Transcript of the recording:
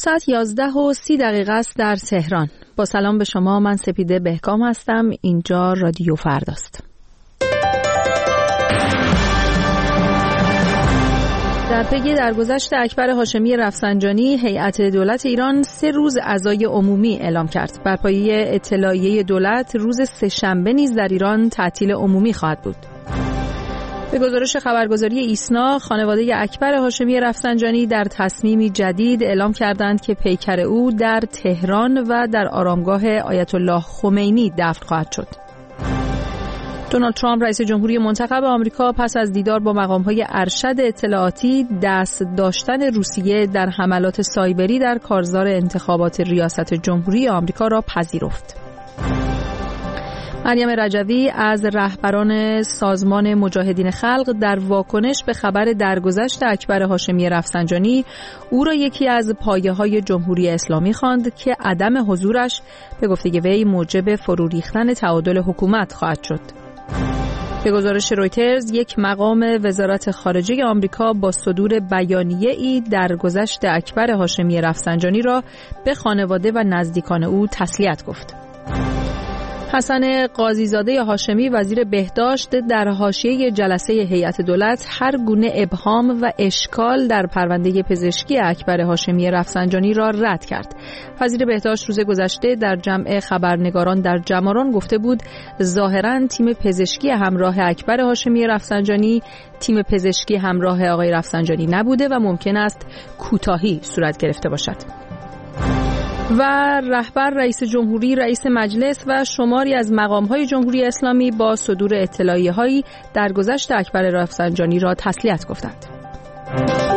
ساعت 11:30 است در تهران. با سلام به شما، من سپیده بهکام هستم. اینجا رادیو فرداست. در پی درگذشت اکبر هاشمی رفسنجانی، هیئت دولت ایران 3 روز عزای عمومی اعلام کرد. بر پایه اطلاعیه دولت، روز سه‌شنبه نیز در ایران تعطیل عمومی خواهد بود. به گزارش خبرگزاری ایسنا، خانواده اکبر هاشمی رفسنجانی در تصمیمی جدید اعلام کردند که پیکر او در تهران و در آرامگاه آیت الله خمینی دفن خواهد شد. دونالد ترامپ رئیس جمهوری منتخب آمریکا پس از دیدار با مقام‌های ارشد اطلاعاتی، دست داشتن روسیه در حملات سایبری در کارزار انتخابات ریاست جمهوری آمریکا را پذیرفت. مریم رجوی از رهبران سازمان مجاهدین خلق در واکنش به خبر درگذشت اکبر هاشمی رفسنجانی، او را یکی از پایه‌های جمهوری اسلامی خواند که عدم حضورش به گفته وی موجب فرو ریختن تعادل حکومت خواهد شد. به گزارش رویترز، یک مقام وزارت خارجه آمریکا با صدور بیانیه‌ای درگذشت اکبر هاشمی رفسنجانی را به خانواده و نزدیکان او تسلیت گفت. حسن قاضیزاده هاشمی، وزیر بهداشت، در حاشیه جلسه هیئت دولت هر گونه ابهام و اشکال در پرونده پزشکی اکبر هاشمی رفسنجانی را رد کرد. وزیر بهداشت روز گذشته در جمع خبرنگاران در جماران گفته بود ظاهراً تیم پزشکی همراه اکبر هاشمی رفسنجانی تیم پزشکی همراه آقای رفسنجانی نبوده و ممکن است کوتاهی صورت گرفته باشد. و رهبر رئیس جمهوری، رئیس مجلس و شماری از مقام‌های جمهوری اسلامی با صدور اطلاعیه‌هایی درگذشت اکبر رفسنجانی را تسلیت گفتند.